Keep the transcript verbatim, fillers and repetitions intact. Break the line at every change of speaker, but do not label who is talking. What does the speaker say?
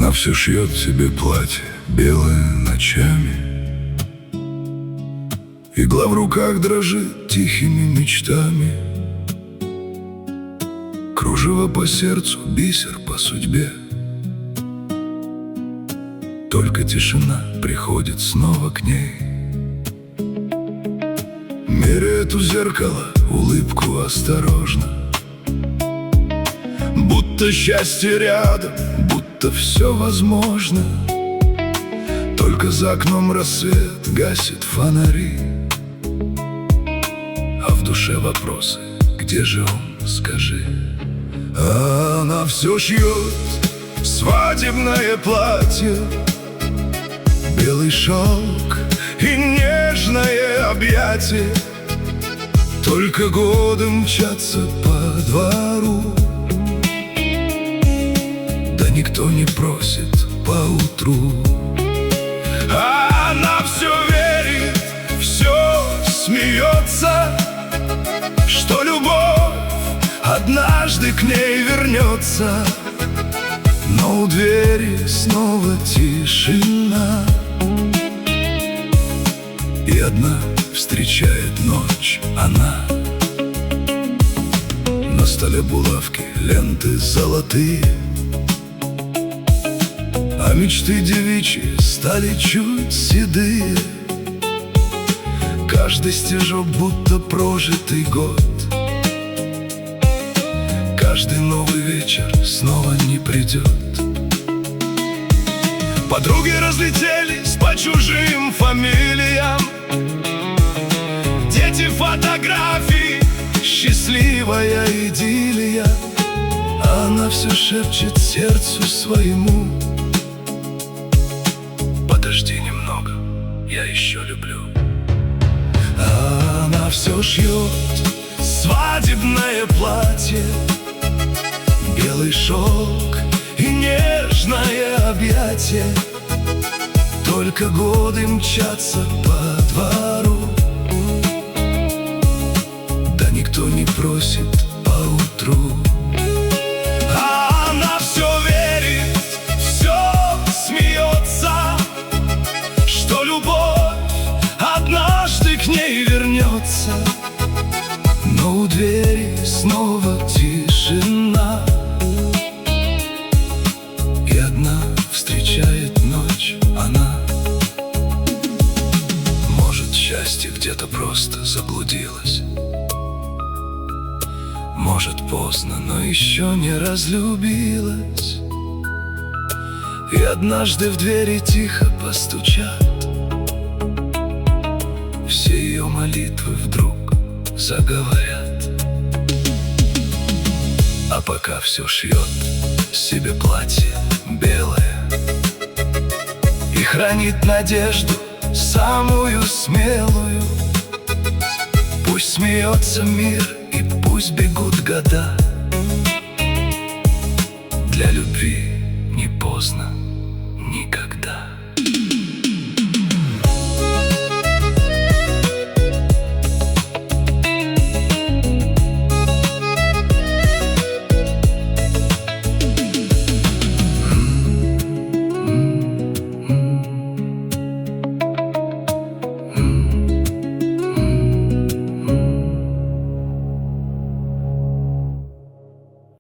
Она все шьет себе платье белое ночами. Игла в руках дрожит тихими мечтами. Кружево по сердцу, бисер по судьбе. Только тишина приходит снова к ней. Меряет у зеркала улыбку осторожно, будто счастье рядом, будто все возможно. Только за окном рассвет гасит фонари, а в душе вопросы: где же он, скажи? А она все шьет свадебное платье, белый шелк и нежное объятие. Только годы мчатся по двору, да никто не просит поутру. А она все верит, все смеется, что любовь однажды к ней вернется. Но у двери снова тишина, и одна встречает ночь она. На столе булавки, ленты золотые, а мечты девичьи стали чуть седые. Каждый стежок будто прожитый год, каждый новый вечер снова не придет. Подруги разлетелись по чужим фамилиям, дети, фотографии, счастливая идиллия. А она все шепчет сердцу своему: подожди немного, я еще люблю. А она все шьет свадебное платье, белый шелк и нежное объятие. Только годы мчатся по двору, да никто не просит поутру. А она все верит, все смеется, что любовь однажды к ней вернется. Но у двери снова тишина, и одна встречает ночь она. Может, счастье где-то просто заблудилось, может, поздно, но еще не разлюбилась. И однажды в двери тихо постучат, все ее молитвы вдруг заговорят. А пока все шьет себе платье белое и хранит надежду самую смелую. Пусть смеется мир и пусть бегут года, для любви не поздно.